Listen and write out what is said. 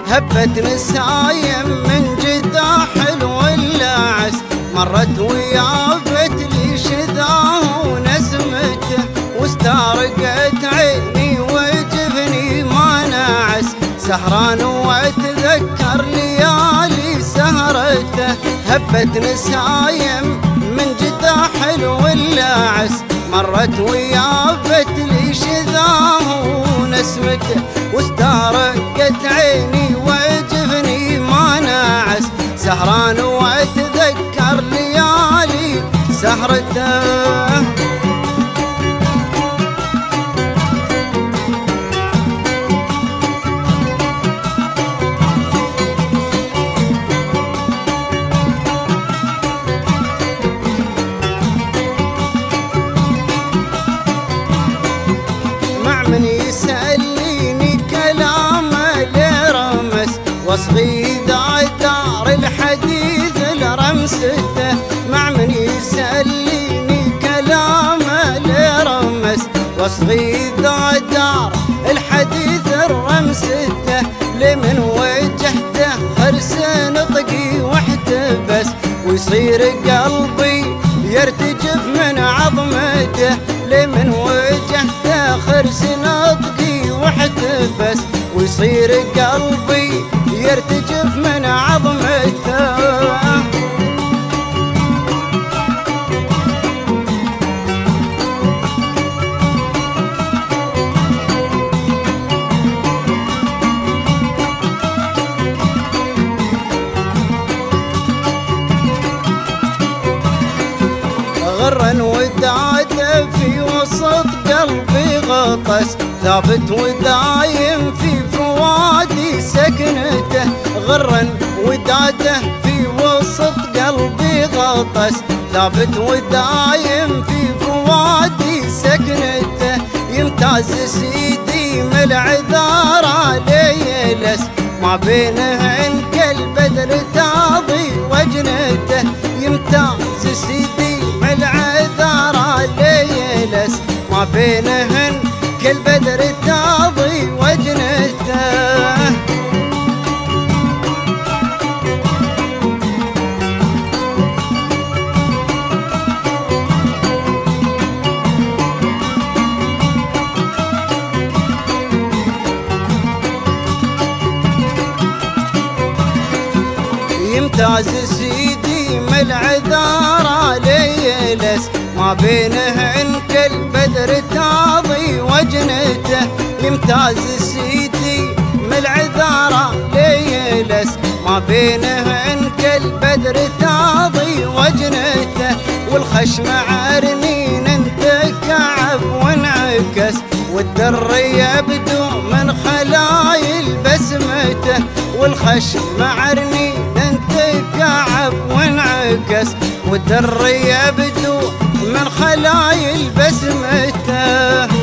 هبت نسايم من جدا حلو اللعس، مرت ويابت لي شذاه ونسمته، واسترقت عيني وجفني ما نعس، سهران واتذكر ليالي سهرته. هبت نسايم من جدا حلو اللعس، مرت ويابت لي شذاه ونسمته، واسترقت عيني وجفني ما نعس، سهران واتذكر ليالي سهرته. من يسأليني كلام لرمس، واصغي ذا دار الحديث لرمسته. مع من يسأليني كلام لرمس، واصغي ذا دار الحديث لرمسته. لمن وجهته خرس نطقي واحتبس، ويصير قلبي يرتجف من عظمته. لمن وجهته خرس نطقي واحتبس، ويصير قلبي يرتجف من عظمته. غرا وداده في وسط قلبي غطس، ثابت ودايم في فؤادي سكنته. غرا وداده في وسط قلبي غطس، ثابت ودايم في فؤادي سكنته. يمتاز سيدي من العذار علي يلس، ما بينهن كالبدر تاضي وجنته. يمتاز سيدي من العذار علي يلس، ما بينهن كالبدر تاضي وجنته. يمتاز سيدي من العذار علي يلس، ما بينهن كالبدر تاضي وجنته. يمتاز سيدي من العذار علي يلس، ما بينهن كالبدر تاضي وجنته. والخشم عرنين انتكعب وانعكس، والدر يبدو من خلايل بسمته. والخشم عرنين انتكعب وانعكس، والدر يبدو من خلايل بسمته.